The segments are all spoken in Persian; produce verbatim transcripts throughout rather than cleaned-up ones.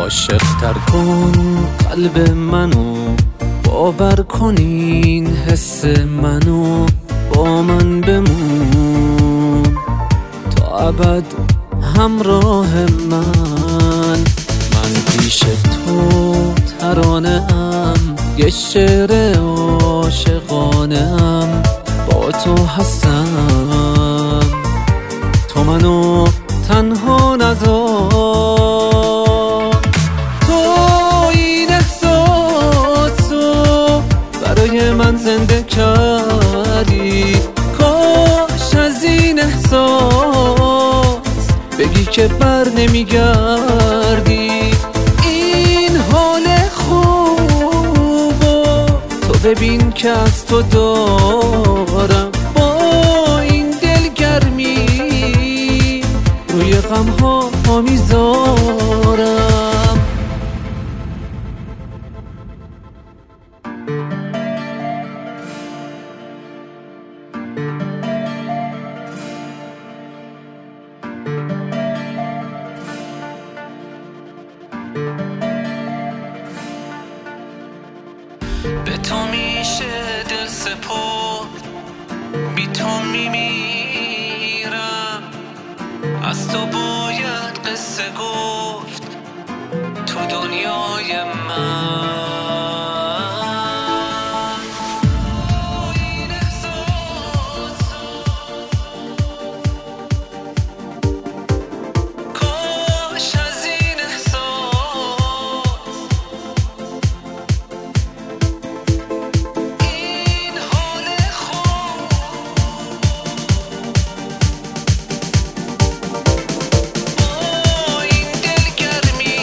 عاشق تر کن قلب منو، باور کنین حس منو، با من بمون تا ابد همراه من. من پیش تو ترانه ام، یه شعر عاشقانه ام، با تو هستم، تو منو تنها نذار. تو این احساسو برای من زنده کردی، کاش از این احساس بگی که بر نمیگردی. این حال خوبو تو ببین که از تو دارم، با این دلگرمی روی غم ها میذارم. به تو میشه دل سپرد، بی تو میمیرم، از تو باید قصه گفت تو دنیای من. این احساسو کاش از این احساس این حال خوب با این دلگرمی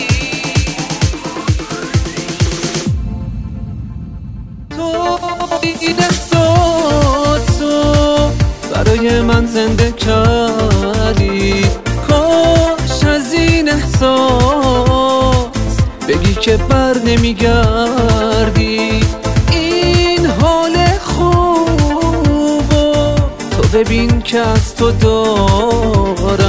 تو این احساسو برای من زنده کردی، کاش از این احساس بگی که بر نمیگردی. این حال خوبو تو ببین که از تو دارم،